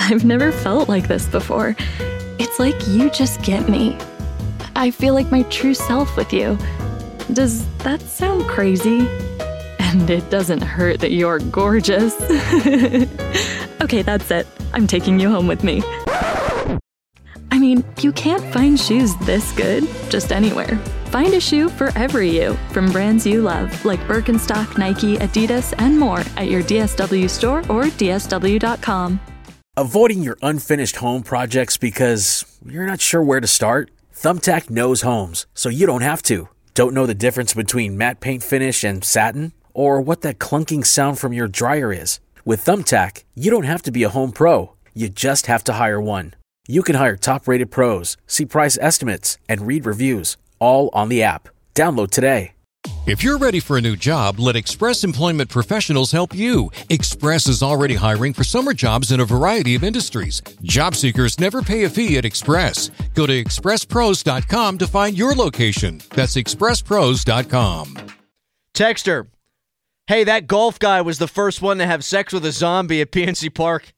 I've never felt like this before. It's like you just get me. I feel like my true self with you. Does that sound crazy? And it doesn't hurt that you're gorgeous. Okay, that's it. I'm taking you home with me. I mean, you can't find shoes this good just anywhere. Find a shoe for every you from brands you love, like Birkenstock, Nike, Adidas, and more at your DSW store or DSW.com. Avoiding your unfinished home projects because you're not sure where to start? Thumbtack knows homes, so you don't have to. Don't know the difference between matte paint finish and satin? Or what that clunking sound from your dryer is? With Thumbtack, you don't have to be a home pro. You just have to hire one. You can hire top-rated pros, see price estimates, and read reviews, all on the app. Download today. If you're ready for a new job, let Express Employment Professionals help you. Express is already hiring for summer jobs in a variety of industries. Job seekers never pay a fee at Express. Go to expresspros.com to find your location. That's expresspros.com. Texter, hey, that golf guy was the first one to have sex with a zombie at PNC Park.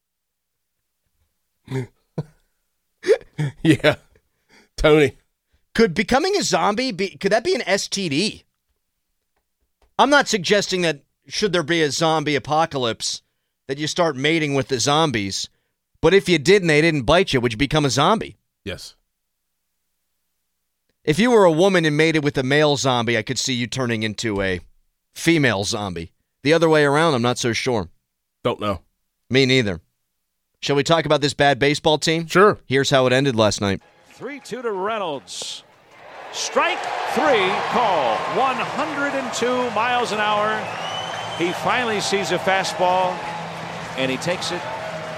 Yeah, Tony. Could becoming a zombie could that be an STD? I'm not suggesting that should there be a zombie apocalypse that you start mating with the zombies, but if you did and they didn't bite you, would you become a zombie? Yes. If you were a woman and mated with a male zombie, I could see you turning into a female zombie. The other way around, I'm not so sure. Don't know. Me neither. Shall we talk about this bad baseball team? Sure. Here's how it ended last night. 3-2 to Reynolds. Strike three call. 102 miles an hour. He finally sees a fastball, and he takes it.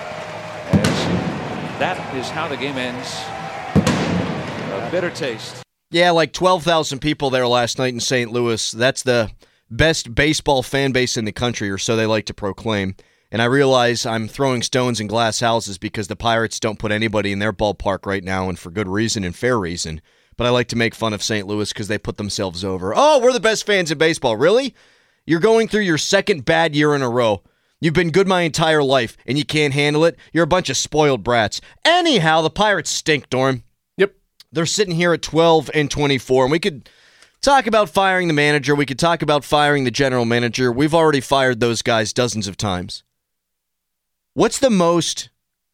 As that is how the game ends. A bitter taste. Yeah, like 12,000 people there last night in St. Louis. That's the best baseball fan base in the country, or so they like to proclaim. And I realize I'm throwing stones in glass houses because the Pirates don't put anybody in their ballpark right now, and for good reason and fair reason. But I like to make fun of St. Louis because they put themselves over. Oh, we're the best fans in baseball. Really? You're going through your second bad year in a row. You've been good my entire life, and you can't handle it? You're a bunch of spoiled brats. Anyhow, the Pirates stink, Dorm. Yep. They're sitting here at 12-24, and we could talk about firing the manager. We could talk about firing the general manager. We've already fired those guys dozens of times. What's the most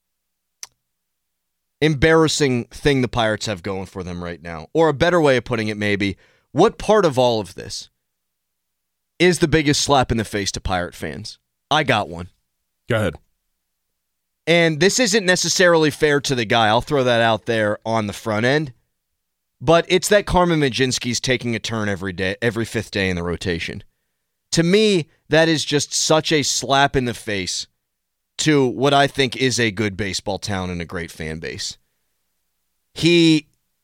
embarrassing thing the Pirates have going for them right now? Or a better way of putting it, maybe, what part of all of this is the biggest slap in the face to Pirate fans? I got one. Go ahead. And this isn't necessarily fair to the guy. I'll throw that out there on the front end. But it's that Carmen Mlodzinski's taking a turn every day, every fifth day in the rotation. To me, that is just such a slap in the face to what I think is a good baseball town and a great fan base. He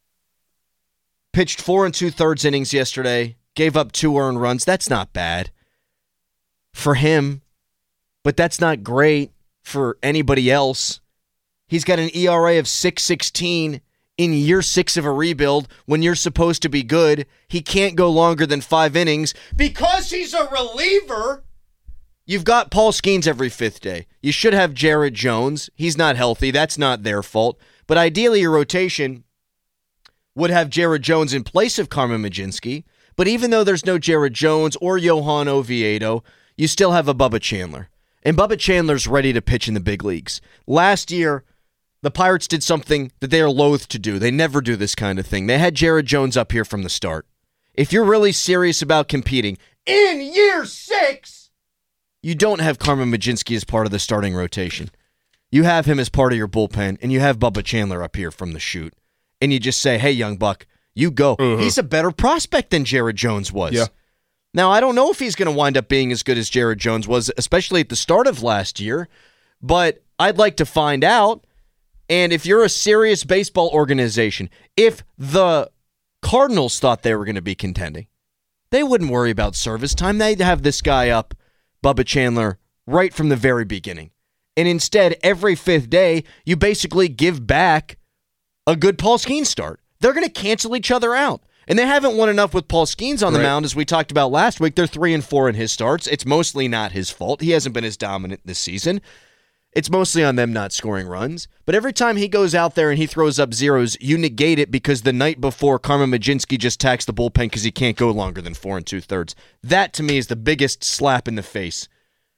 pitched 4 2/3 innings yesterday, gave up 2 earned runs. That's not bad for him, but that's not great for anybody else. He's got an ERA of 6.16 in year 6 of a rebuild when you're supposed to be good. He can't go longer than 5 innings because he's a reliever. You've got Paul Skeens every fifth day. You should have Jared Jones. He's not healthy. That's not their fault. But ideally, your rotation would have Jared Jones in place of Carmen Mlodzinski. But even though there's no Jared Jones or Johan Oviedo, you still have a Bubba Chandler. And Bubba Chandler's ready to pitch in the big leagues. Last year, the Pirates did something that they are loath to do. They never do this kind of thing. They had Jared Jones up here from the start. If you're really serious about competing in year 6, you don't have Carmen Mlodzinski as part of the starting rotation. You have him as part of your bullpen, and you have Bubba Chandler up here from the chute. And you just say, hey, young buck, you go. He's a better prospect than Jared Jones was. Yeah. Now, I don't know if he's going to wind up being as good as Jared Jones was, especially at the start of last year, but I'd like to find out. And if you're a serious baseball organization, if the Cardinals thought they were going to be contending, they wouldn't worry about service time. They'd have this guy up, Bubba Chandler, right from the very beginning. And instead, every fifth day, you basically give back a good Paul Skeens start. They're going to cancel each other out. And they haven't won enough with Paul Skeens on the mound, as we talked about last week. They're 3-4 in his starts. It's mostly not his fault. He hasn't been as dominant this season. It's mostly on them not scoring runs. But every time he goes out there and he throws up zeros, you negate it because the night before, Carmen Mlodzinski just taxed the bullpen because he can't go longer than 4 2/3. That, to me, is the biggest slap in the face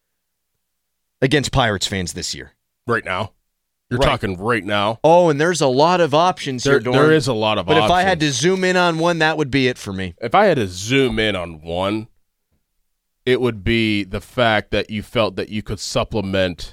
against Pirates fans this year. Right now. You're Right. talking right now. Oh, and there's a lot of options here, Dorn. There is a lot of But options. if I had to zoom in on one, that would be it for me. If I had to zoom in on one, it would be the fact that you felt that you could supplement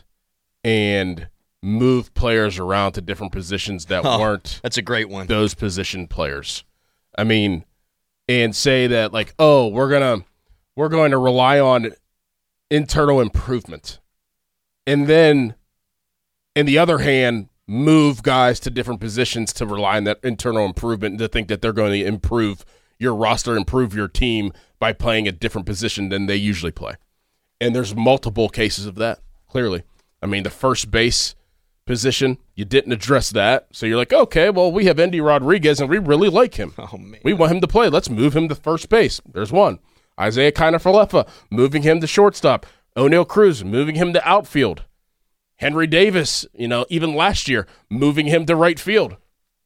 and move players around to different positions that weren't That's a great one. those position players. I mean, and say that like, oh, we're going to rely on internal improvement. And then in the other hand, move guys to different positions to rely on that internal improvement and to think that they're going to improve your roster, improve your team by playing a different position than they usually play. And there's multiple cases of that, clearly. I mean, the first base position, you didn't address that. So you're like, okay, well, we have Endy Rodriguez, and we really like him. Oh, man. We want him to play. Let's move him to first base. There's one. Isaiah Kiner-Falefa, moving him to shortstop. O'Neal Cruz, moving him to outfield. Henry Davis, even last year, moving him to right field.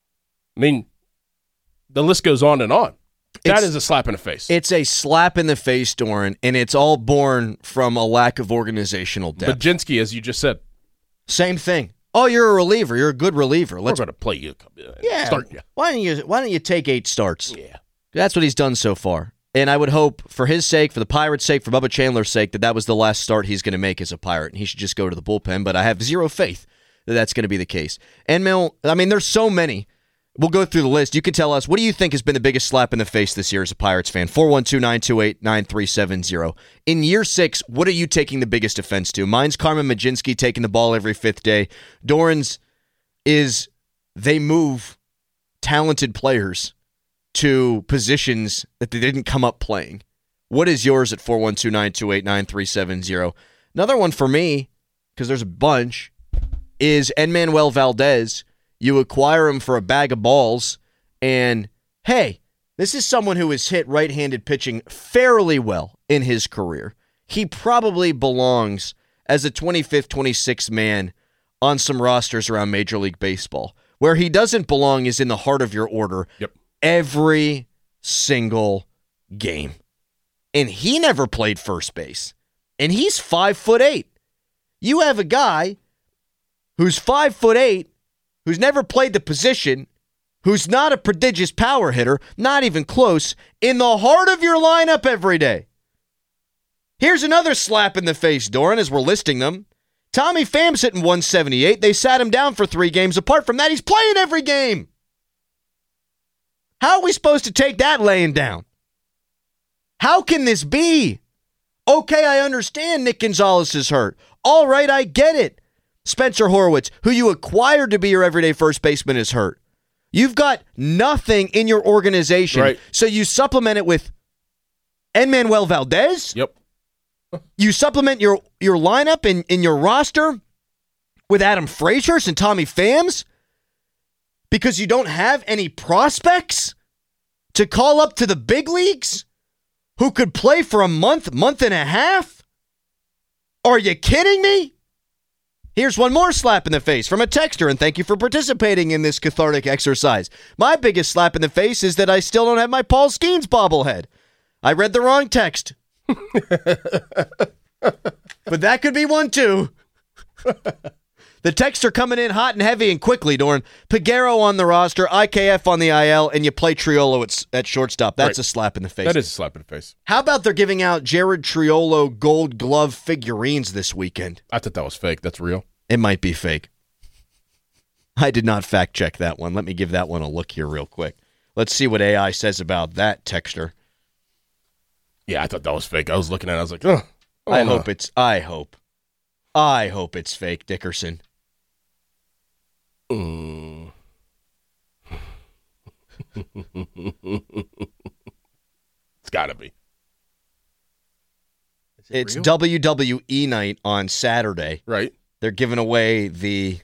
I mean, the list goes on and on. That is a slap in the face. It's a slap in the face, Doran, and it's all born from a lack of organizational depth. Mlodzinski, as you just said. Same thing. Oh, you're a reliever. You're a good reliever. We're going to play you. Start you. Why don't you take 8 starts? Yeah. That's what he's done so far. And I would hope, for his sake, for the Pirates' sake, for Bubba Chandler's sake, that was the last start he's going to make as a Pirate, and he should just go to the bullpen. But I have zero faith that that's going to be the case. And there's so many. We'll go through the list. You can tell us, what do you think has been the biggest slap in the face this year as a Pirates fan? 412-928-9370. In year 6, what are you taking the biggest offense to? Mine's Carmen Mlodzinski taking the ball every 5th day. Doran's is they move talented players to positions that they didn't come up playing. What is yours at 412-928-9370? Another one for me, because there's a bunch, is Enmanuel Valdez. You acquire him for a bag of balls, and hey, this is someone who has hit right-handed pitching fairly well in his career. He probably belongs as a 25th, 26th man on some rosters around Major League Baseball. Where he doesn't belong is in the heart of your order. Yep. Every single game. And he never played first base. And he's 5'8". You have a guy who's 5'8", who's never played the position, who's not a prodigious power hitter, not even close, in the heart of your lineup every day. Here's another slap in the face, Doran, as we're listing them. Tommy Pham's hitting 178. They sat him down for 3 games. Apart from that, he's playing every game. How are we supposed to take that laying down? How can this be? Okay, I understand Nick Gonzalez is hurt. All right, I get it. Spencer Horwitz, who you acquired to be your everyday first baseman, is hurt. You've got nothing in your organization. Right. So you supplement it with Enmanuel Valdez? Yep. You supplement your lineup in your roster with Adam Frazier and Tommy Phams because you don't have any prospects to call up to the big leagues who could play for a month and a half? Are you kidding me? Here's one more slap in the face from a texter, and thank you for participating in this cathartic exercise. My biggest slap in the face is that I still don't have my Paul Skeens bobblehead. I read the wrong text. But that could be one too. The texts are coming in hot and heavy and quickly, Dorn. Peguero on the roster, IKF on the IL, and you play Triolo at shortstop. That's Right. a slap in the face. That is a slap in the face. How about they're giving out Jared Triolo gold glove figurines this weekend? I thought that was fake. That's real. It might be fake. I did not fact check that one. Let me give that one a look here real quick. Let's see what AI says about that texter. Yeah, I thought that was fake. I was looking at it. I was like, oh. I hope it's fake, Dickerson. Mm. It's got to be. It's real? WWE night on Saturday. Right. They're giving away the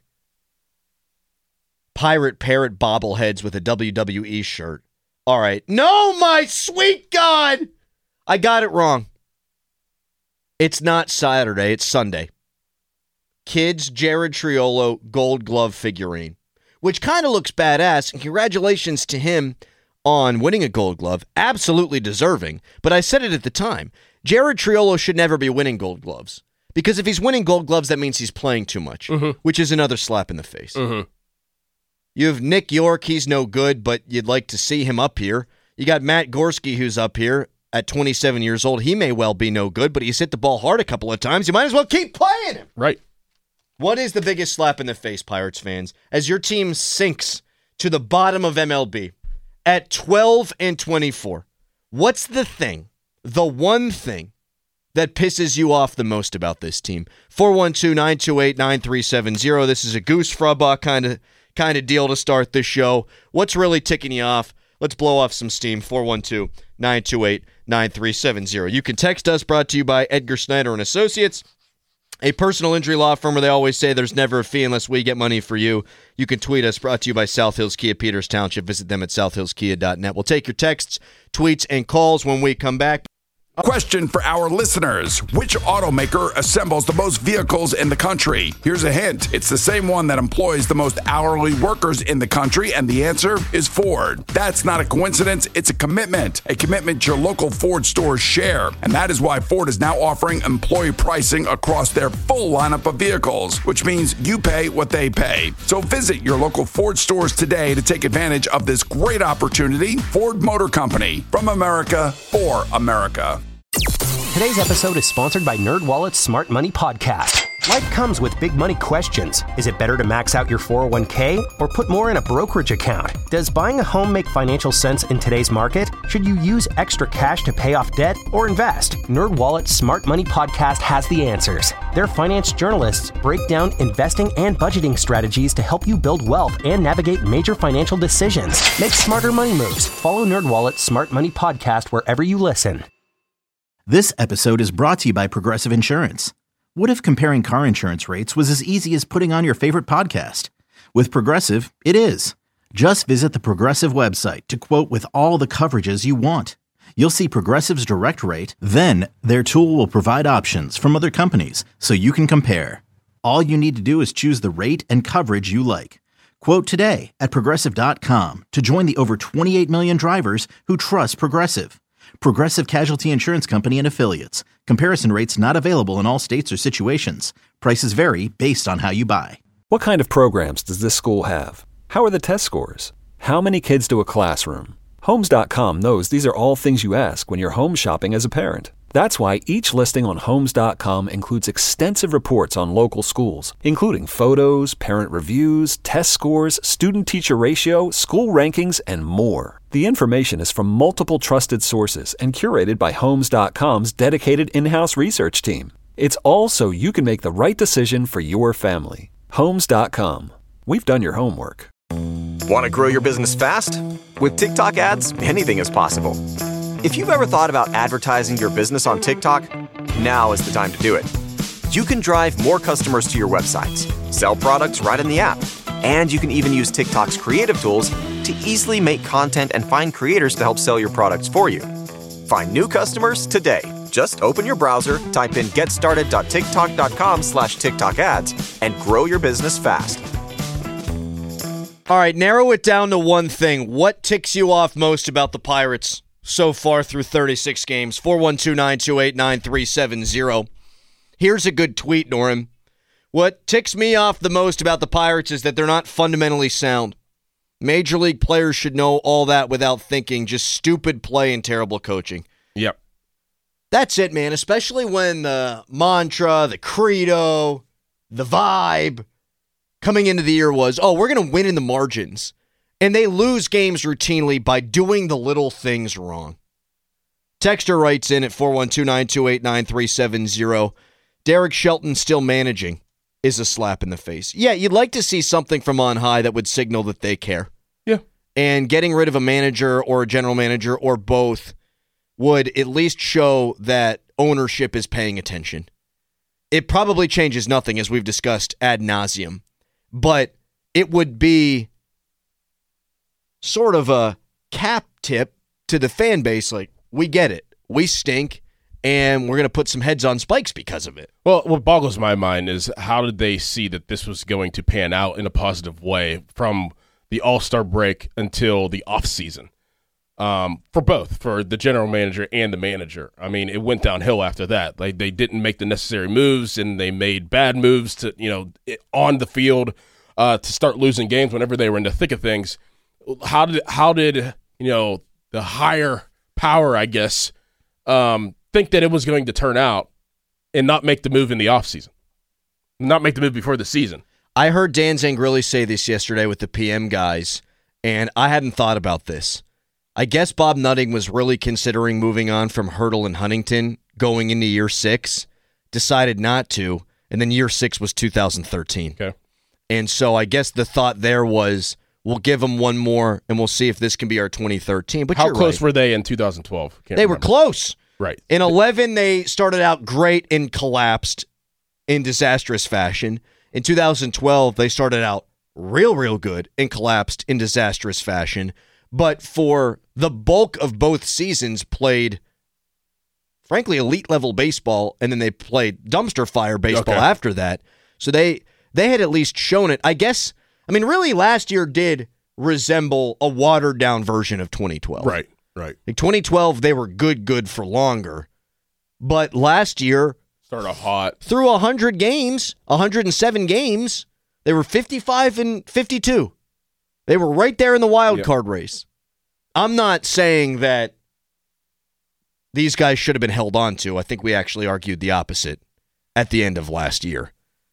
Pirate Parrot bobbleheads with a WWE shirt. All right. No, my sweet God! I got it wrong. It's not Saturday. It's Sunday. kids Jared Triolo Gold Glove figurine, which kind of looks badass, and congratulations to him on winning a Gold Glove. Absolutely deserving, but I said it at the time. Jared Triolo should never be winning Gold Gloves, because if he's winning Gold Gloves, that means he's playing too much, which is another slap in the face. You have Nick York, he's no good, but you'd like to see him up here. You got Matt Gorski, who's up here at 27 years old. He may well be no good, but he's hit the ball hard a couple of times. You might as well keep playing him. Right. What is the biggest slap in the face, Pirates fans, as your team sinks to the bottom of MLB at 12-24? What's the thing, the one thing that pisses you off the most about this team? 412-928-9370. This is a Goose Frubba kind of deal to start this show. What's really ticking you off? Let's blow off some steam. 412-928-9370. You can text us, brought to you by Edgar Snyder and Associates, a personal injury law firm where they always say there's never a fee unless we get money for you. You can tweet us, brought to you by South Hills Kia Peters Township. Visit them at southhillskia.net. We'll take your texts, tweets, and calls when we come back. Question for our listeners. Which automaker assembles the most vehicles in the country? Here's a hint. It's the same one that employs the most hourly workers in the country, and the answer is Ford. That's not a coincidence. It's a commitment your local Ford stores share. And that is why Ford is now offering employee pricing across their full lineup of vehicles, which means you pay what they pay. So visit your local Ford stores today to take advantage of this great opportunity. Ford Motor Company, from America for America. Today's episode is sponsored by NerdWallet's Smart Money Podcast. Life comes with big money questions. Is it better to max out your 401k or put more in a brokerage account? Does buying a home make financial sense in today's market? Should you use extra cash to pay off debt or invest? NerdWallet's Smart Money Podcast has the answers. Their finance journalists break down investing and budgeting strategies to help you build wealth and navigate major financial decisions. Make smarter money moves. Follow NerdWallet's Smart Money Podcast wherever you listen. This episode is brought to you by Progressive Insurance. What if comparing car insurance rates was as easy as putting on your favorite podcast? With Progressive, it is. Just visit the Progressive website to quote with all the coverages you want. You'll see Progressive's direct rate, then their tool will provide options from other companies so you can compare. All you need to do is choose the rate and coverage you like. Quote today at Progressive.com to join the over 28 million drivers who trust Progressive. Progressive Casualty Insurance Company and Affiliates. Comparison rates not available in all states or situations. Prices vary based on how you buy. What kind of programs does this school have? How are the test scores? How many kids do a classroom? Homes.com knows these are all things you ask when you're home shopping as a parent. That's why each listing on Homes.com includes extensive reports on local schools, including photos, parent reviews, test scores, student-teacher ratio, school rankings, and more. The information is from multiple trusted sources and curated by Homes.com's dedicated in-house research team. It's all so you can make the right decision for your family. Homes.com. We've done your homework. Want to grow your business fast? With TikTok ads, anything is possible. If you've ever thought about advertising your business on TikTok, now is the time to do it. You can drive more customers to your websites, sell products right in the app, and you can even use TikTok's creative tools to easily make content and find creators to help sell your products for you. Find new customers today. Just open your browser, type in getstarted.tiktok.com/TikTok ads, and grow your business fast. All right, narrow it down to one thing. What ticks you off most about the Pirates so far through 36 games? 412-928-9370. Here's a good tweet, Norm. What ticks me off the most about the Pirates is that they're not fundamentally sound. Major league players should know all that without thinking. Just stupid play and terrible coaching. Yep. That's it, man. Especially when the mantra, the credo, the vibe coming into the year was, oh, we're going to win in the margins. And they lose games routinely by doing the little things wrong. Texter writes in at 412-928-9370. Derek Shelton still managing is a slap in the face. Yeah, you'd like to see something from on high that would signal that they care. Yeah. And getting rid of a manager or a general manager or both would at least show that ownership is paying attention. It probably changes nothing, as we've discussed ad nauseum, but it would be sort of a cap tip to the fan base. Like, we get it. We stink, and we're going to put some heads on spikes because of it. Well, what boggles my mind is how did they see that this was going to pan out in a positive way from the All-Star break until the offseason? For both, for the general manager and the manager. I mean, it went downhill after that. Like, they didn't make the necessary moves, and they made bad moves to, on the field to start losing games whenever they were in the thick of things. How did the higher power, I guess, think that it was going to turn out and not make the move in the offseason, not make the move before the season? I heard Dan Zangrilli say this yesterday with the PM guys, and I hadn't thought about this. I guess Bob Nutting was really considering moving on from Hurdle and Huntington going into year 6, decided not to, and then year 6 was 2013. Okay. And so I guess the thought there was, we'll give them one more, and we'll see if this can be our 2013. But how close were they in 2012? They were close. Right. In 11, they started out great and collapsed in disastrous fashion. In 2012, they started out real good and collapsed in disastrous fashion. But for the bulk of both seasons played, frankly, elite-level baseball, and then they played dumpster fire baseball after that. So they had at least shown it. I guess, really last year did resemble a watered-down version of 2012. Right. Like 2012, they were good for longer. But last year, started off hot. Through 100 games, 107 games, they were 55 and 52. They were right there in the wild card race. I'm not saying that these guys should have been held on to. I think we actually argued the opposite at the end of last year.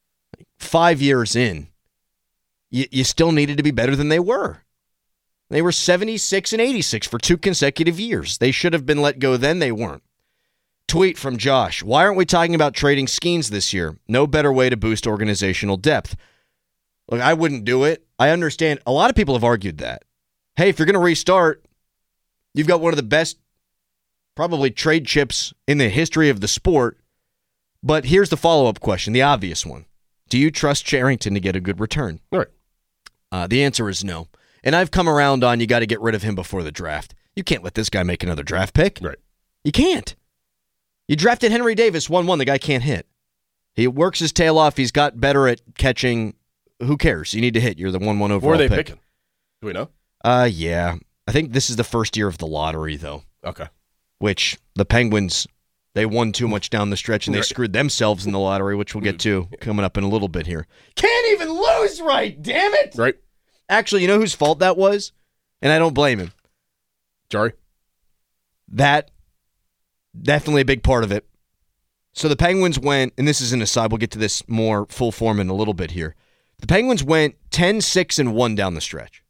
5 years in, you still needed to be better than they were. They were 76 and 86 for 2 consecutive years. They should have been let go then. They weren't. Tweet from Josh. Why aren't we talking about trading Skeens this year? No better way to boost organizational depth. Look, I wouldn't do it. I understand. A lot of people have argued that. Hey, if you're going to restart, you've got one of the best, probably, trade chips in the history of the sport. But here's the follow-up question, the obvious one. Do you trust Cherington to get a good return? All right. The answer is no. And I've come around on you got to get rid of him before the draft. You can't let this guy make another draft pick. Right. You can't. You drafted Henry Davis 1-1. The guy can't hit. He works his tail off. He's got better at catching. Who cares? You need to hit. You're the 1-1 overall pick. Where are they picking? Do we know? Yeah. I think this is the first year of the lottery, though. Okay. Which the Penguins, they won too much down the stretch, and they screwed themselves in the lottery, which we'll get to coming up in a little bit here. Can't even lose right, damn it! Right. Actually, you know whose fault that was? And I don't blame him. Jari? That, definitely a big part of it. So the Penguins went, and this is an aside, we'll get to this more full form in a little bit here. The Penguins went 10-6-1 down the stretch.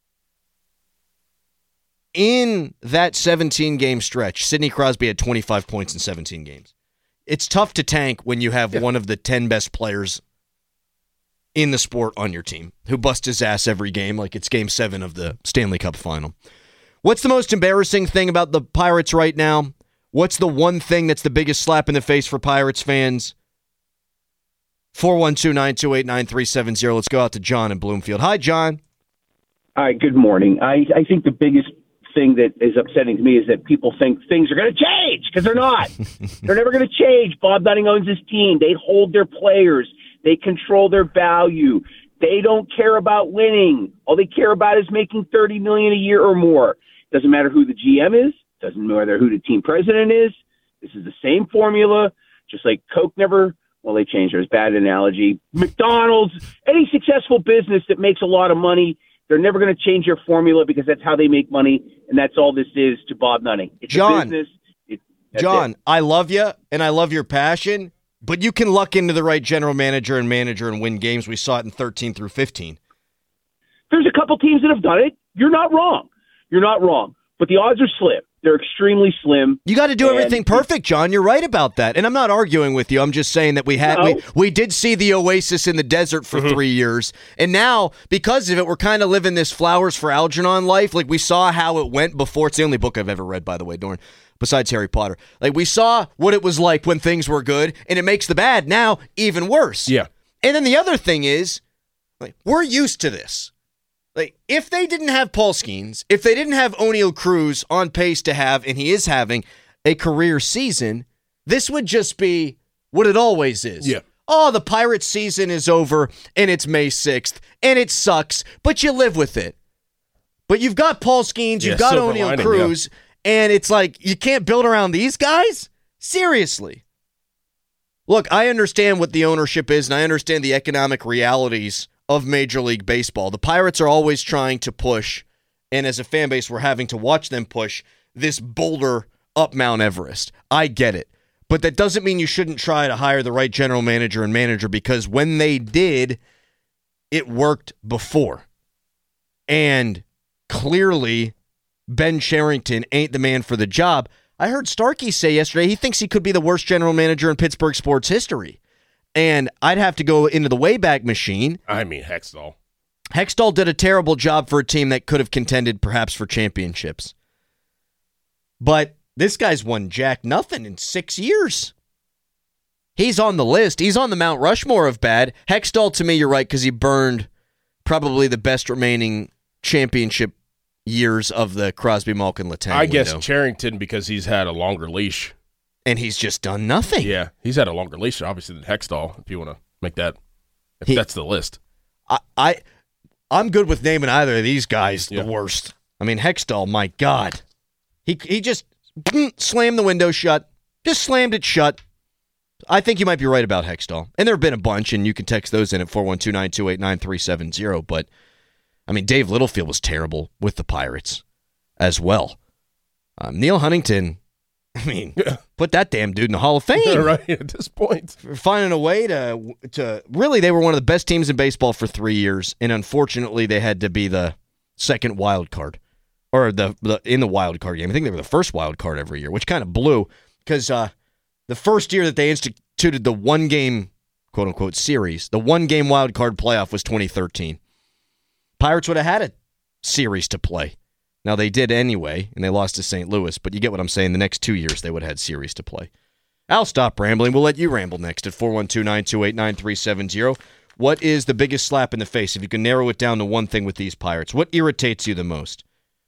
In that 17-game stretch, Sidney Crosby had 25 points in 17 games. It's tough to tank when you have one of the 10 best players in the sport on your team who busts his ass every game like it's Game 7 of the Stanley Cup Final. What's the most embarrassing thing about the Pirates right now? What's the one thing that's the biggest slap in the face for Pirates fans? 412-928-9370. Let's go out to John in Bloomfield. Hi, John. Hi, good morning. I think the biggest thing that is upsetting to me is that people think things are going to change because they're not. They're never going to change. Bob Nutting owns his team. They hold their players. They control their value. They don't care about winning. All they care about is making $30 million a year or more. Doesn't matter who the GM is. Doesn't matter who the team president is. This is the same formula. Just like Coke never. Well, they changed. There's a bad analogy. McDonald's, any successful business that makes a lot of money, they're never going to change their formula because that's how they make money, and that's all this is to Bob Nutting. It's John, a business. John, I love you, and I love your passion, but you can luck into the right general manager and win games. We saw it in 13 through 15. There's a couple teams that have done it. You're not wrong. But the odds are slim. They're extremely slim. You got to do everything perfect, John. You're right about that. And I'm not arguing with you. I'm just saying that we did see the oasis in the desert for 3 years. And now, because of it, we're kind of living this Flowers for Algernon life. Like, we saw how it went before. It's the only book I've ever read, by the way, Dorn, besides Harry Potter. Like, we saw what it was like when things were good, and it makes the bad now even worse. Yeah. And then the other thing is, like, we're used to this. Like, if they didn't have Paul Skeens, if they didn't have O'Neal Cruz on pace to have, and he is having, a career season, This would just be what it always is. Yeah. Oh, the Pirates season is over, and it's May 6th, and it sucks, but you live with it. But you've got Paul Skeens, you've got O'Neal Cruz, and it's like, you can't build around these guys? Seriously. Look, I understand what the ownership is, and I understand the economic realities of Major League Baseball. The Pirates are always trying to push, and as a fan base, we're having to watch them push this boulder up Mount Everest. I get it. But that doesn't mean you shouldn't try to hire the right general manager and manager, because when they did, it worked before. And clearly, Ben Cherington ain't the man for the job. I heard Starkey say yesterday he thinks he could be the worst general manager in Pittsburgh sports history. And I'd have to go into the Wayback Machine. I mean, Hextall. Hextall did a terrible job for a team that could have contended perhaps for championships. But this guy's won jack nothing in 6 years. He's on the list. He's on the Mount Rushmore of bad. Hextall, to me, you're right, because he burned probably the best remaining championship years of the Crosby, Malkin, Letang I guess window. Charrington, because he's had a longer leash. And he's just done nothing. Yeah, he's had a longer leash, obviously, than Hextall, if you want to make that, if that's the list. I'm good with naming either of these guys the worst. I mean, Hextall, my God. He just slammed the window shut. Just slammed it shut. I think you might be right about Hextall. And there have been a bunch, and you can text those in at 412-928-9370. But, I mean, Dave Littlefield was terrible with the Pirates as well. Neil Huntington, I mean, put that damn dude in the Hall of Fame. Right, at this point. Finding a way to really, they were one of the best teams in baseball for 3 years, and unfortunately they had to be the second wild card. Or in the wild card game. I think they were the first wild card every year, which kind of blew, because the first year that they instituted the one-game, quote-unquote, series, the one-game wild card playoff was 2013. Pirates would have had a series to play. Now, they did anyway, and they lost to St. Louis, but you get what I'm saying. The next 2 years, they would have had series to play. I'll stop rambling. We'll let you ramble next at 412-928-9370. What is the biggest slap in the face, if you can narrow it down to one thing with these Pirates? What irritates you the most?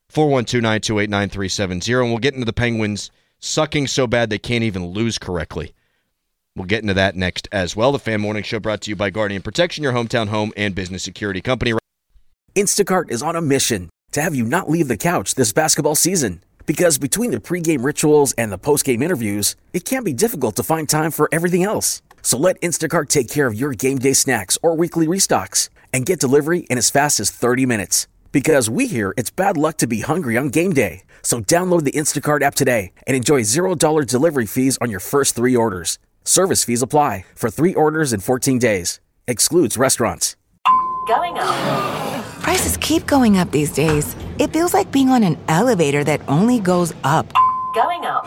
412-928-9370, and we'll get into the Penguins sucking so bad they can't even lose correctly. We'll get into that next as well. The Fan Morning Show brought to you by Guardian Protection, your hometown home and business security company. Instacart is on a mission to have you not leave the couch this basketball season. Because between the pregame rituals and the postgame interviews, it can be difficult to find time for everything else. So let Instacart take care of your game day snacks or weekly restocks and get delivery in as fast as 30 minutes. Because we hear it's bad luck to be hungry on game day. So download the Instacart app today and enjoy $0 delivery fees on your first 3 orders. Service fees apply for 3 orders in 14 days. Excludes restaurants. Going up. Prices keep going up these days. It feels like being on an elevator that only goes up. Going up.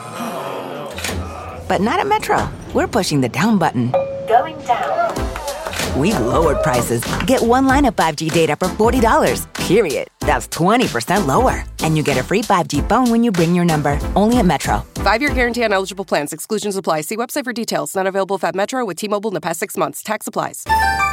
But not at Metro. We're pushing the down button. Going down. We've lowered prices. Get one line of 5G data for $40, period. That's 20% lower. And you get a free 5G phone when you bring your number. Only at Metro. 5-year guarantee on eligible plans. Exclusions apply. See website for details. Not available at Metro with T-Mobile in the past 6 months. Tax applies.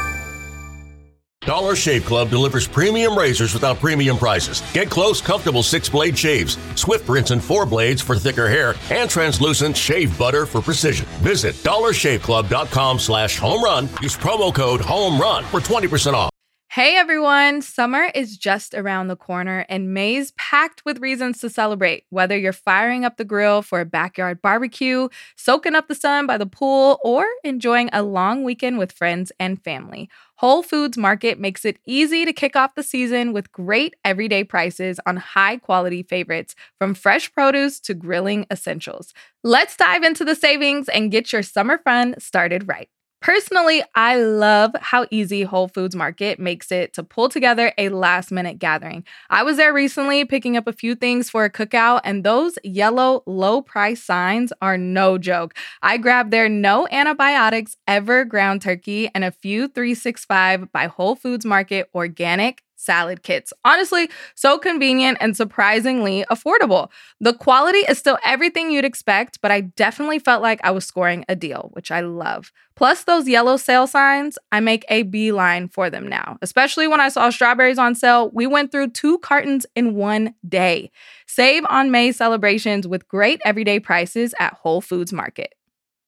Dollar Shave Club delivers premium razors without premium prices. Get close, comfortable 6-blade shaves, swift rinse and 4 blades for thicker hair, and translucent shave butter for precision. Visit dollarshaveclub.com/homerun. Use promo code HOMERUN for 20% off. Hey everyone, summer is just around the corner and May's packed with reasons to celebrate. Whether you're firing up the grill for a backyard barbecue, soaking up the sun by the pool, or enjoying a long weekend with friends and family, Whole Foods Market makes it easy to kick off the season with great everyday prices on high-quality favorites, from fresh produce to grilling essentials. Let's dive into the savings and get your summer fun started right. Personally, I love how easy Whole Foods Market makes it to pull together a last-minute gathering. I was there recently picking up a few things for a cookout, and those yellow low-price signs are no joke. I grabbed their no antibiotics ever ground turkey and a few 365 by Whole Foods Market organic salad kits. Honestly, so convenient and surprisingly affordable. The quality is still everything you'd expect, but I definitely felt like I was scoring a deal, which I love. Plus those yellow sale signs, I make a beeline for them now. Especially when I saw strawberries on sale, we went through 2 cartons in one day. Save on May celebrations with great everyday prices at Whole Foods Market.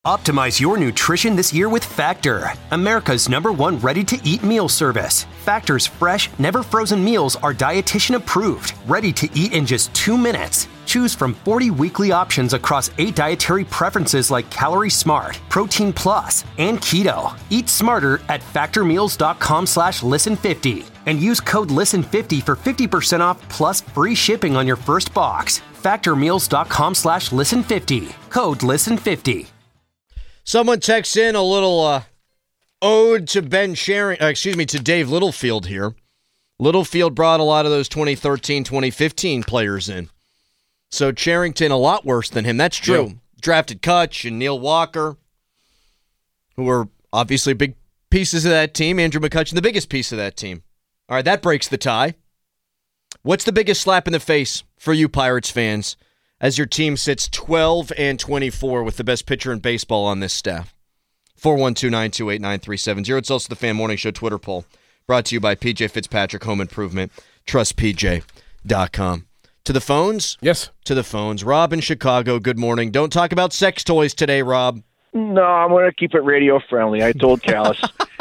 Optimize your nutrition this year with Factor, America's #1 ready-to-eat meal service. Factor's fresh, never-frozen meals are dietitian approved, ready to eat in just 2 minutes. Choose from 40 weekly options across 8 dietary preferences like Calorie Smart, Protein Plus, and Keto. Eat smarter at factormeals.com/listen50 and use code LISTEN50 for 50% off plus free shipping on your first box. Factormeals.com/listen50. Code LISTEN50. Someone texts in a little ode to to Dave Littlefield here. Littlefield brought a lot of those 2013, 2015 players in. So Cherington, a lot worse than him. That's true. Yeah. Drafted Kutch and Neil Walker, who were obviously big pieces of that team. Andrew McCutcheon, the biggest piece of that team. All right, that breaks the tie. What's the biggest slap in the face for you Pirates fans as your team sits 12-24 with the best pitcher in baseball on this staff? 412-928-9370. It's also the Fan Morning Show Twitter poll brought to you by PJ Fitzpatrick Home Improvement. TrustPJ.com. To the phones? Yes. To the phones. Rob in Chicago, good morning. Don't talk about sex toys today, Rob. No, I'm going to keep it radio friendly. I told Callis.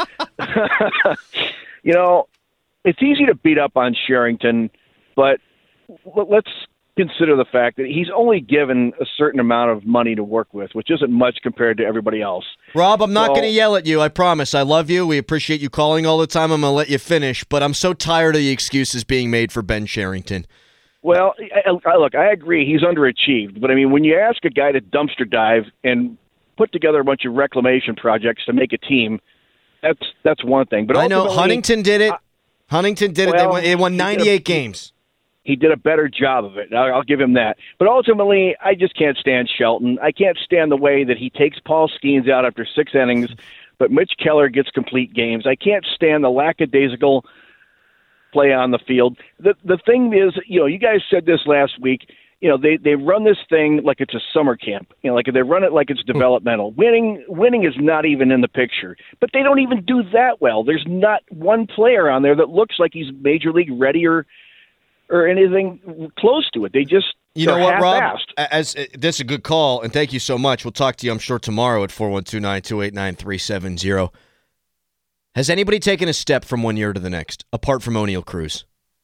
It's easy to beat up on Cherington, but let's consider the fact that he's only given a certain amount of money to work with, which isn't much compared to everybody else. Rob, I'm not going to yell at you. I promise. I love you. We appreciate you calling all the time. I'm going to let you finish, but I'm so tired of the excuses being made for Ben Cherington. Well, look, I agree. He's underachieved. But, I mean, when you ask a guy to dumpster dive and put together a bunch of reclamation projects to make a team, that's one thing. But I know Huntington did it. They won 98 games. He did a better job of it. I'll give him that. But ultimately, I just can't stand Shelton. I can't stand the way that he takes Paul Skeens out after 6 innings, but Mitch Keller gets complete games. I can't stand the lackadaisical play on the field. The thing is, you guys said this last week, they run this thing like it's a summer camp. Like they run it like it's developmental. Winning is not even in the picture. But they don't even do that well. There's not one player on there that looks like he's major league ready or anything close to it. They just You know what, Rob? That's a good call, and thank you so much. We'll talk to you, I'm sure, tomorrow at 412-928-9370. Has anybody taken a step from one year to the next, apart from O'Neal Cruz?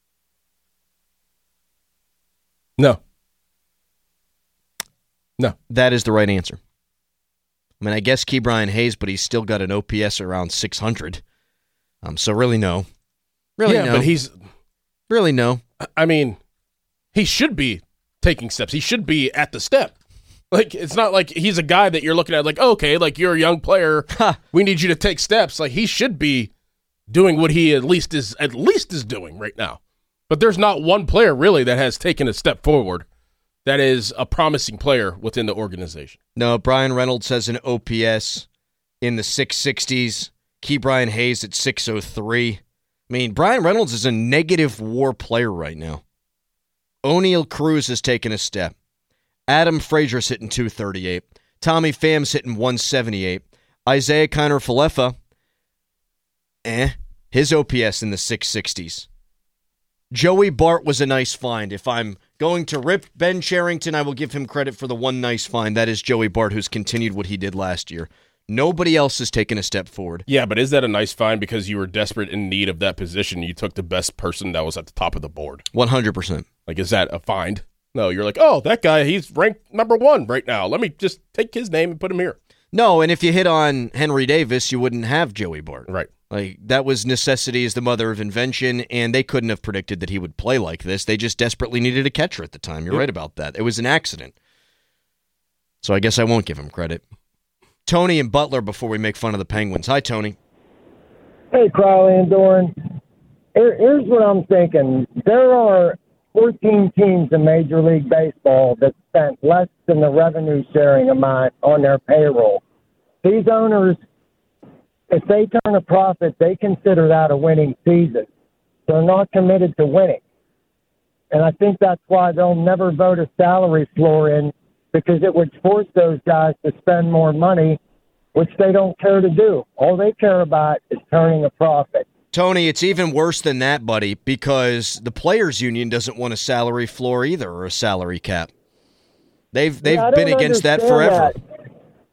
No. That is the right answer. I mean, I guess Ke'Bryan Hayes, but he's still got an OPS around 600. So really no. Really no. But he's... Really no. I mean, he should be taking steps. He should be at the step. Like, it's not like he's a guy that you're looking at like, oh, okay, like you're a young player. We need you to take steps. Like, he should be doing what he at least is doing right now. But there's not one player really that has taken a step forward that is a promising player within the organization. No, Brian Reynolds has an OPS in the 660s. Ke'Bryan Hayes at 603. I mean, Brian Reynolds is a negative WAR player right now. O'Neal Cruz has taken a step. Adam Frazier's hitting 238. Tommy Pham's hitting 178. Isaiah Kiner-Falefa, his OPS in the 660s. Joey Bart was a nice find. If I'm going to rip Ben Cherington, I will give him credit for the one nice find. That is Joey Bart, who's continued what he did last year. Nobody else has taken a step forward. Yeah, but is that a nice find because you were desperate in need of that position? You took the best person that was at the top of the board. 100%. Like, is that a find? No, you're like, oh, that guy, he's ranked number 1 right now. Let me just take his name and put him here. No, and if you hit on Henry Davis, you wouldn't have Joey Bart. Right. Like, that was necessity is the mother of invention, and they couldn't have predicted that he would play like this. They just desperately needed a catcher at the time. You're right about that. It was an accident. So I guess I won't give him credit. Tony and Butler before we make fun of the Penguins. Hi, Tony. Hey, Crowley and Doran. Here's what I'm thinking. There are 14 teams in Major League Baseball that spent less than the revenue sharing amount on their payroll. These owners, if they turn a profit, they consider that a winning season. They're not committed to winning. And I think that's why they'll never vote a salary floor in, because it would force those guys to spend more money, which they don't care to do. All they care about is turning a profit. Tony, it's even worse than that, buddy, because the Players Union doesn't want a salary floor either or a salary cap. They've been against that forever.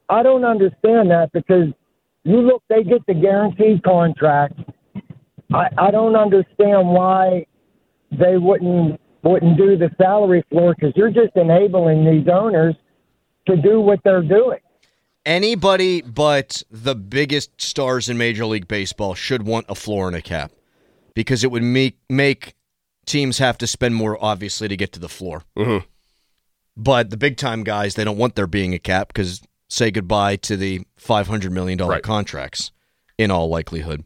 I don't understand that because you look, they get the guaranteed contract. I don't understand why they wouldn't do the salary floor because you're just enabling these owners to do what they're doing. Anybody but the biggest stars in Major League Baseball should want a floor and a cap because it would make teams have to spend more, obviously, to get to the floor. Mm-hmm. But the big-time guys, they don't want there being a cap because say goodbye to the $500 million contracts in all likelihood.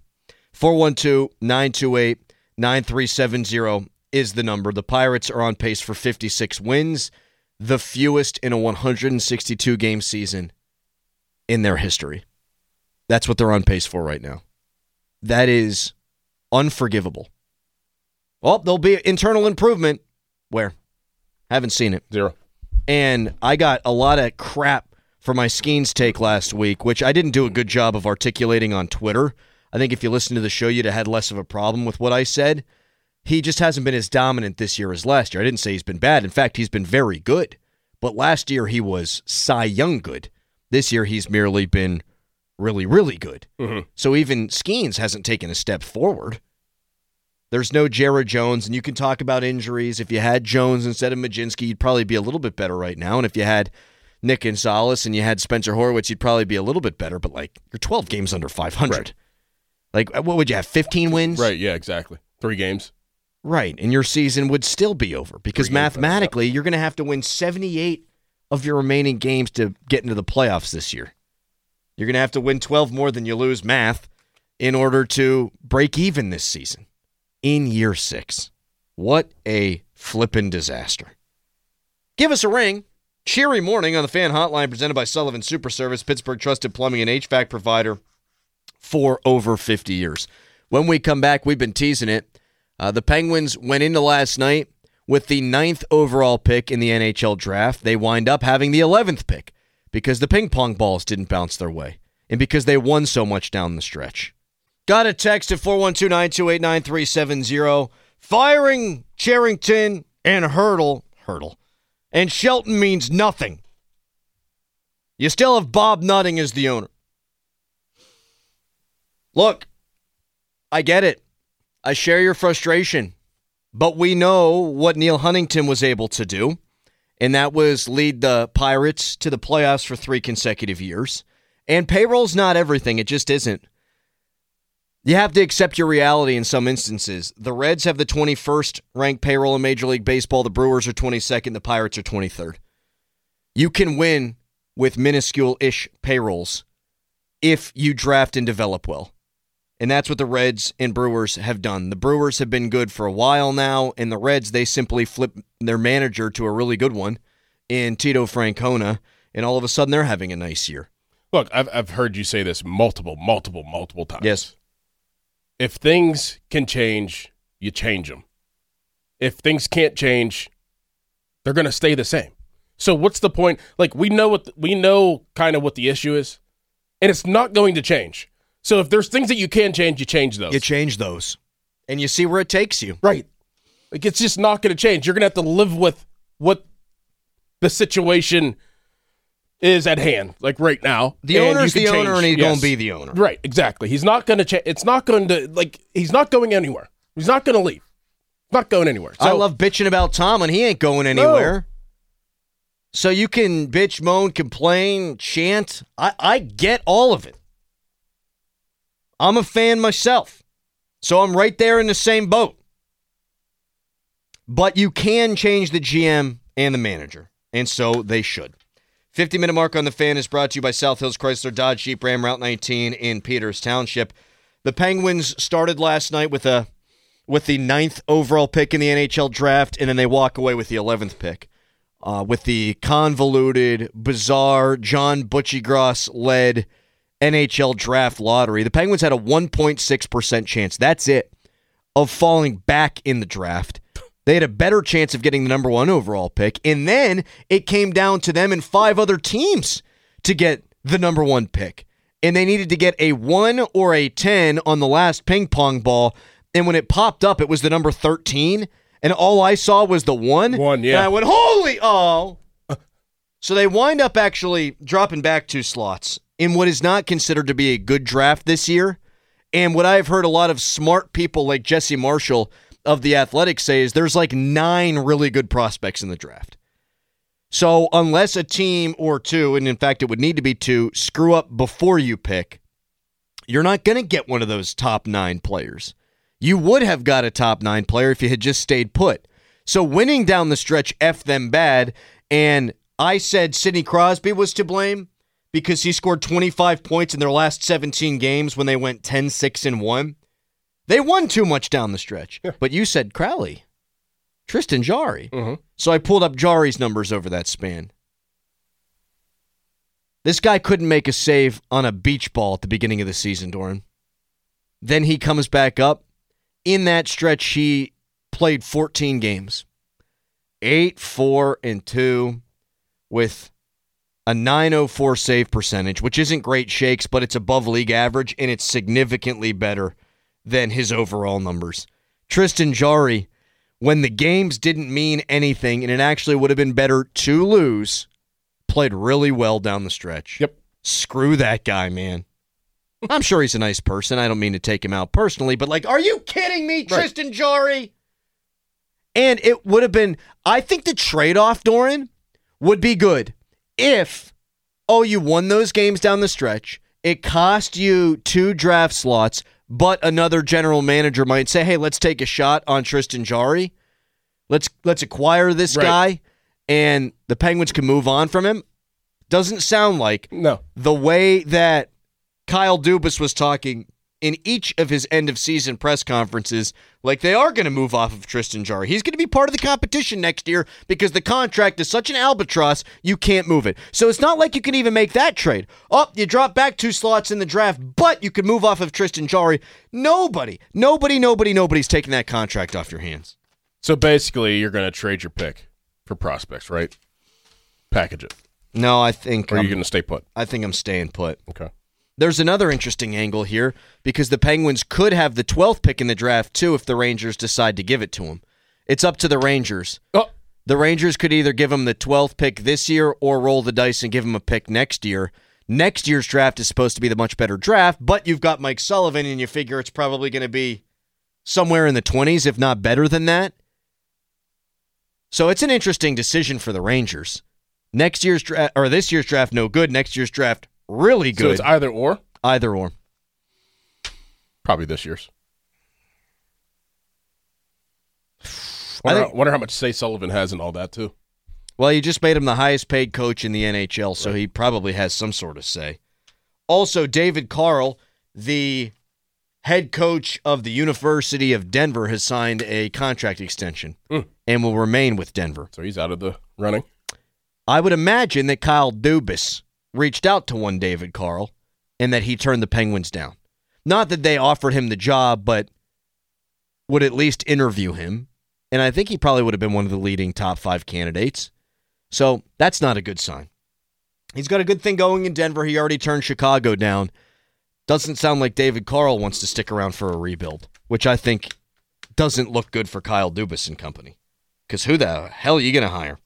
412-928-9370 is the number. The Pirates are on pace for 56 wins, the fewest in a 162-game season in their history. That's what they're on pace for right now. That is unforgivable. Well, there'll be internal improvement. Where? Haven't seen it. 0. And I got a lot of crap for my Skeens take last week, which I didn't do a good job of articulating on Twitter. I think if you listened to the show, you'd have had less of a problem with what I said. He just hasn't been as dominant this year as last year. I didn't say he's been bad. In fact, he's been very good. But last year, he was Cy Young good. This year, he's merely been really, really good. Mm-hmm. So even Skeens hasn't taken a step forward. There's no Jared Jones, and you can talk about injuries. If you had Jones instead of Majinski, you'd probably be a little bit better right now. And if you had Nick Gonzalez and you had Spencer Horwitz, you'd probably be a little bit better. But, like, you're 12 games under 500. Right. Like, what would you have, 15 wins? Right, yeah, exactly. 3 games. Right, and your season would still be over because mathematically you're going to have to win 78 of your remaining games to get into the playoffs this year. You're going to have to win 12 more than you lose math in order to break even this season in year 6. What a flippin' disaster. Give us a ring. Cheery morning on the Fan Hotline presented by Sullivan Super Service, Pittsburgh trusted plumbing and HVAC provider for over 50 years. When we come back, we've been teasing it. The Penguins went into last night with the 9th overall pick in the NHL draft. They wind up having the 11th pick because the ping pong balls didn't bounce their way and because they won so much down the stretch. Got a text at 412-928-9370. Firing Cherington and Hurdle, and Shelton means nothing. You still have Bob Nutting as the owner. Look, I get it. I share your frustration, but we know what Neil Huntington was able to do, and that was lead the Pirates to the playoffs for 3 consecutive years. And payroll's not everything. It just isn't. You have to accept your reality in some instances. The Reds have the 21st ranked payroll in Major League Baseball. The Brewers are 22nd. The Pirates are 23rd. You can win with minuscule-ish payrolls if you draft and develop well. And that's what the Reds and Brewers have done. The Brewers have been good for a while now, and the Reds, they simply flip their manager to a really good one in Tito Francona, and all of a sudden they're having a nice year. Look, I've heard you say this multiple times. Yes. If things can change, you change them. If things can't change, they're going to stay the same. So what's the point? Like, we know kind of what the issue is, and it's not going to change. So if there's things that you can change, you change those. You change those. And you see where it takes you. Right. Like, it's just not going to change. You're going to have to live with what the situation is at hand, like right now. The owner's the owner, and he's going to be the owner. Right, exactly. He's not going to change. It's not going to, like, he's not going anywhere. He's not going to leave. He's not going anywhere. So, I love bitching about Tomlin. He ain't going anywhere. No. So you can bitch, moan, complain, chant. I get all of it. I'm a fan myself, so I'm right there in the same boat. But you can change the GM and the manager, and so they should. 50-minute mark on the Fan is brought to you by South Hills Chrysler Dodge Jeep Ram Route 19 in Peters Township. The Penguins started last night with the 9th overall pick in the NHL draft, and then they walk away with the 11th pick. With the convoluted, bizarre, John Butchiegross-led NHL draft lottery, the Penguins had a 1.6% chance, that's it, of falling back in the draft. They had a better chance of getting the number 1 overall pick, and then it came down to them and 5 other teams to get the number 1 pick. And they needed to get a 1 or a 10 on the last ping pong ball, and when it popped up, it was the number 13, and all I saw was the 1. Yeah. And I went, holy, oh. So they wind up actually dropping back 2 slots in what is not considered to be a good draft this year. And what I've heard a lot of smart people like Jesse Marshall of The Athletic say is there's like 9 really good prospects in the draft. So unless a team or 2, and in fact it would need to be 2, screw up before you pick, you're not going to get one of those top 9 players. You would have got a top 9 player if you had just stayed put. So winning down the stretch F them bad, and I said Sidney Crosby was to blame because he scored 25 points in their last 17 games when they went 10-6-1. They won too much down the stretch. Yeah. But you said Crowley. Tristan Jarry. Mm-hmm. So I pulled up Jarry's numbers over that span. This guy couldn't make a save on a beach ball at the beginning of the season, Doran. Then he comes back up. In that stretch, he played 14 games. 8-4-2 with a .904 save percentage, which isn't great shakes, but it's above league average, and it's significantly better than his overall numbers. Tristan Jarry, when the games didn't mean anything and it actually would have been better to lose, played really well down the stretch. Yep. Screw that guy, man. I'm sure he's a nice person. I don't mean to take him out personally, but like, are you kidding me, Tristan Jarry? And it would have been, I think the trade-off, Doran, would be good if, you won those games down the stretch, it cost you 2 draft slots, but another general manager might say, hey, let's take a shot on Tristan Jarry. Let's acquire this guy, and the Penguins can move on from him. Doesn't sound like the way that Kyle Dubas was talking in each of his end-of-season press conferences, like they are going to move off of Tristan Jarry. He's going to be part of the competition next year because the contract is such an albatross, you can't move it. So it's not like you can even make that trade. You drop back 2 slots in the draft, but you could move off of Tristan Jarry. Nobody's taking that contract off your hands. So basically, you're going to trade your pick for prospects, right? Package it. No, I think... Or are you going to stay put? I think I'm staying put. Okay. There's another interesting angle here because the Penguins could have the 12th pick in the draft, too, if the Rangers decide to give it to them. It's up to the Rangers. The Rangers could either give them the 12th pick this year or roll the dice and give them a pick next year. Next year's draft is supposed to be the much better draft, but you've got Mike Sullivan, and you figure it's probably going to be somewhere in the 20s, if not better than that. So it's an interesting decision for the Rangers. This year's draft, no good. Next year's draft, really good. So it's either or? Either or. Probably this year's. Wonder how much say Sullivan has in all that, too. Well, you just made him the highest paid coach in the NHL, so he probably has some sort of say. Also, David Carl, the head coach of the University of Denver, has signed a contract extension and will remain with Denver. So he's out of the running? I would imagine that Kyle Dubas reached out to one David Carl and that he turned the Penguins down. Not that they offered him the job, but would at least interview him. And I think he probably would have been one of the leading top 5 candidates. So that's not a good sign. He's got a good thing going in Denver. He already turned Chicago down. Doesn't sound like David Carl wants to stick around for a rebuild, which I think doesn't look good for Kyle Dubas and company. Because who the hell are you going to hire?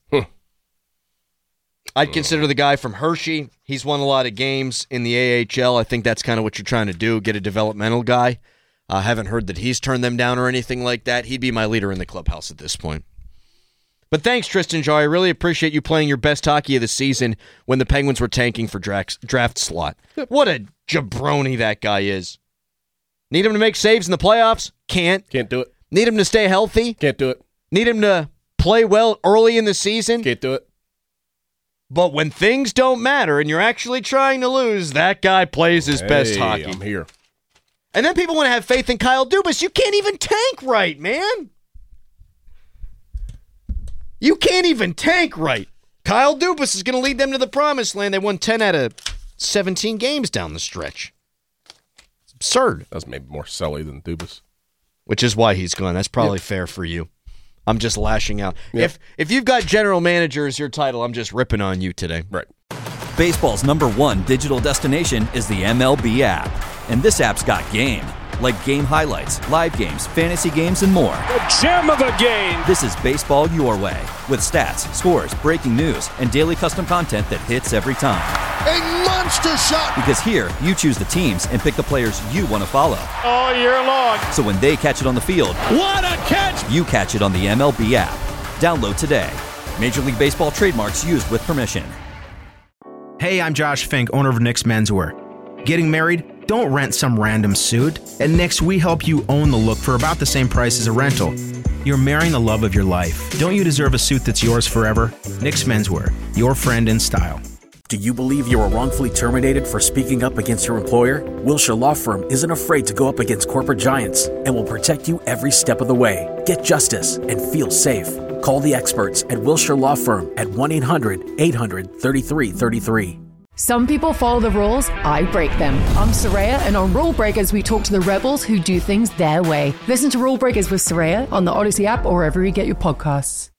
I'd consider the guy from Hershey. He's won a lot of games in the AHL. I think that's kind of what you're trying to do, get a developmental guy. I haven't heard that he's turned them down or anything like that. He'd be my leader in the clubhouse at this point. But thanks, Tristan Jarry. I really appreciate you playing your best hockey of the season when the Penguins were tanking for draft slot. What a jabroni that guy is. Need him to make saves in the playoffs? Can't. Can't do it. Need him to stay healthy? Can't do it. Need him to play well early in the season? Can't do it. But when things don't matter and you're actually trying to lose, that guy plays his best hockey. I'm here. And then people want to have faith in Kyle Dubas. You can't even tank right, man. You can't even tank right. Kyle Dubas is going to lead them to the promised land. They won 10 out of 17 games down the stretch. It's absurd. That's maybe more Sully than Dubas. Which is why he's gone. That's probably fair for you. I'm just lashing out. Yep. If you've got general manager as your title, I'm just ripping on you today. Right. Baseball's #1 digital destination is the MLB app. And this app's got game. like game highlights, live games, fantasy games, and more. The gem of the game. This is baseball your way, with stats, scores, breaking news, and daily custom content that hits every time. A monster shot! Because here, you choose the teams and pick the players you want to follow. All year long. So when they catch it on the field, what a catch! You catch it on the MLB app. Download today. Major League Baseball trademarks used with permission. Hey, I'm Josh Fink, owner of Nick's Menswear. Getting married? Don't rent some random suit. At Nick's, we help you own the look for about the same price as a rental. You're marrying the love of your life. Don't you deserve a suit that's yours forever? Nick's Menswear, your friend in style. Do you believe you were wrongfully terminated for speaking up against your employer? Wilshire Law Firm isn't afraid to go up against corporate giants and will protect you every step of the way. Get justice and feel safe. Call the experts at Wilshire Law Firm at 1-800-800-3333. Some people follow the rules, I break them. I'm Soraya, and on Rule Breakers, we talk to the rebels who do things their way. Listen to Rule Breakers with Soraya on the Odyssey app or wherever you get your podcasts.